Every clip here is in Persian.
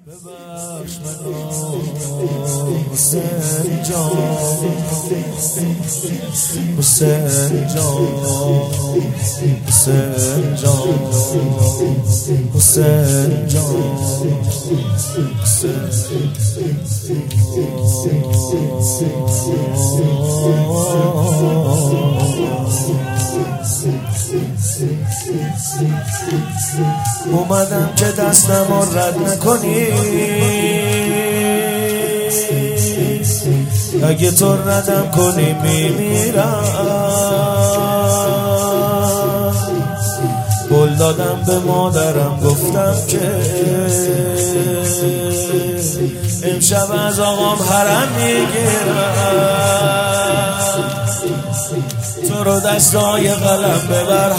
ببخش منو حسین جان، حسین جان، حسین جان، حسین جان، اومدم که دستم رو رد نکنی، اگه تو ردم کنی میمیرم. قول دادم به مادرم گفتم که امشب از آقام حرم میگیرم، تو رو دستای قلم ببر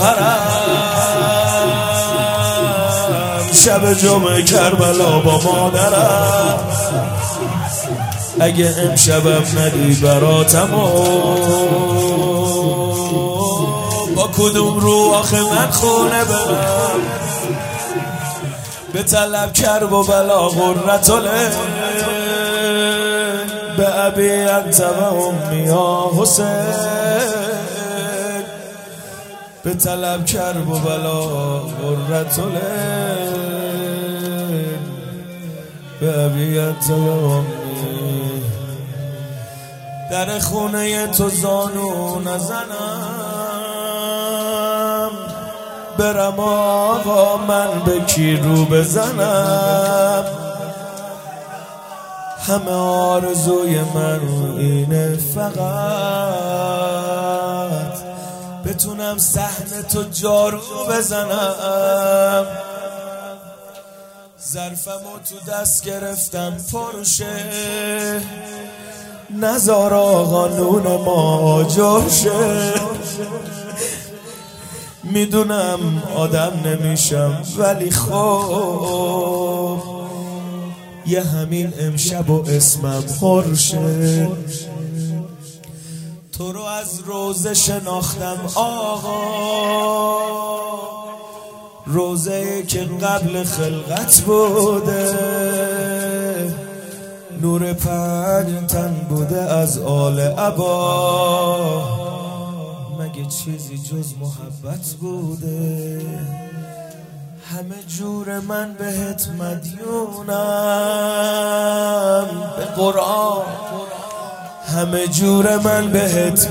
حرم، شب جمعه کربلا با مادرم. اگه امشبم ندی براتم با کدوم رو آخه من خونه برم، به طلب کرب و بلا غرتله، به ابی انت و امی یا حسین، به طلب کرب و بلا غرتله، به ابی انت و امی. در خونه تو زانو نزنم، برم آقا من به کی رو بزنم. همه آرزوی من اینه فقط بتونم صحن تو جارو بزنم. ظرفمو تو دست گرفتم پرشه، نزار آقا نون ما جور شه. میدونم آدم نمیشم ولی خب یه همین امشب و اسمم خورشه. تو رو از روزه شناختم آقا، روزه که قبل خلقت بوده، نور 5 تن بوده از آل عبا، مگه چیزی جز محبت بوده. همه جور من بهت مدیونم، به قرآن همه جور من بهت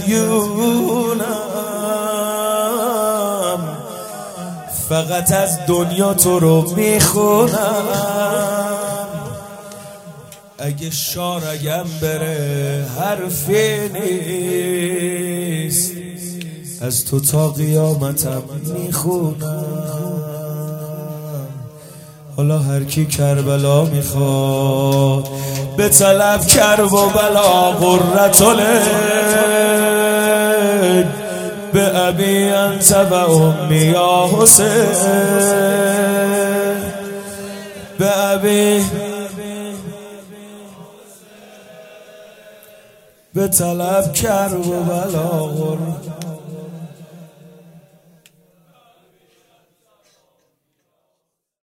مدیونم، فقط از دنیا تو رو میخونم. اگه شارگم بره حرفی نیست، از تو تا قیامتم میخونم. حالا هر کی کربلا میخواد به طلب کرب و بلا غرتله، به ابی انت و امی یا حسین، به ابی به طلب کرب و بلا غرتله.